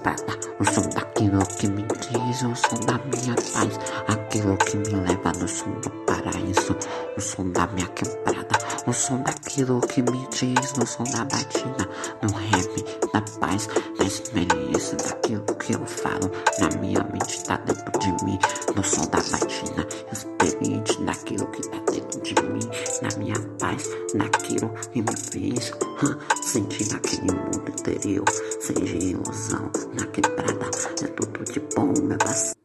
prata. O som daquilo que me diz, o som da minha paz, aquilo que me leva no som do paraíso. O som da minha quebrada, o som daquilo que me diz, no som da batida, no rap, da paz, da experiência, daquilo que eu falo na minha mente, tá dentro de mim, no som da batida, experiente daquilo que tá dentro de mim, na minha paz, naquilo que me fez sentir naquele mundo interior, sem ilusão, na quebrada, é tudo de bom, meu parceiro.